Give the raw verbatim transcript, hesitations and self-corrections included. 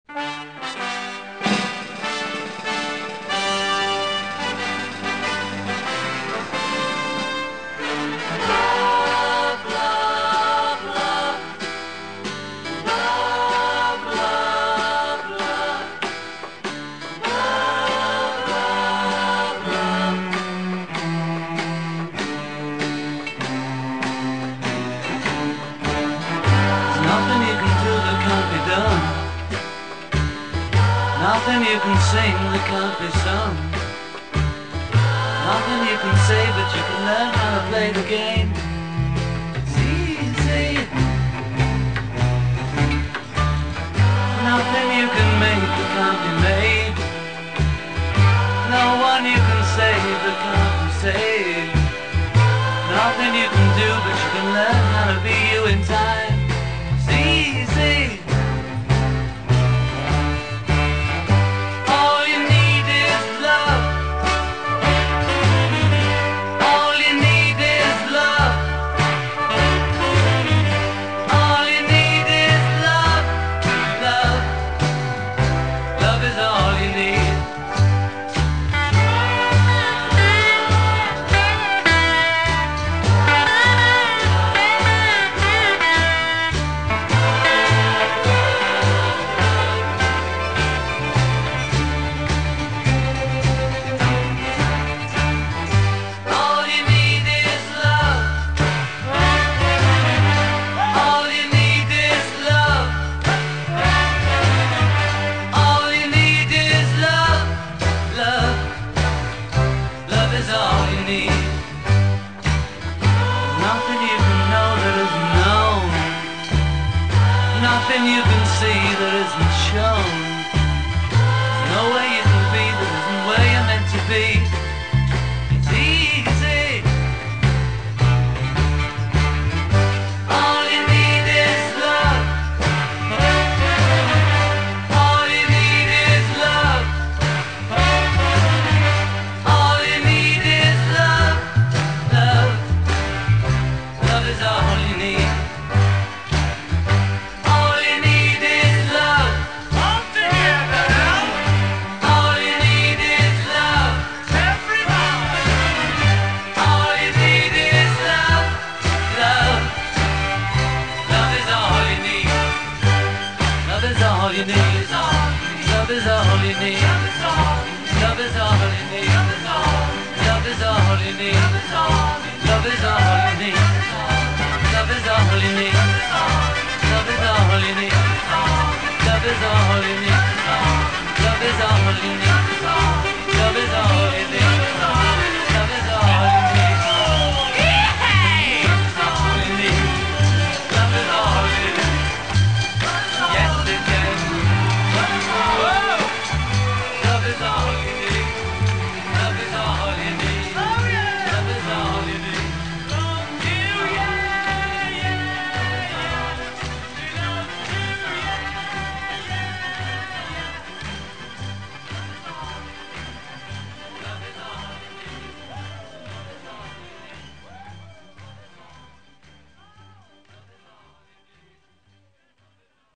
Nothing you can sing that can't be sung. Nothing you can say, but you can learn how to play the game. It's easy. Nothing you can make that can't be made. No one you can save that can't be saved. Nothing you can do, but you can learn how to be you in time. It's easy. Nothing you can see that isn't shown. There's no way you can be that isn't where you're meant to be. It's easy. All you need is love. All you need is love. All you need is love. Love. Love is all you need. All you need, love is all you need, love is all you need, love is all you need, love is all you need, love is all you need, love is all you need.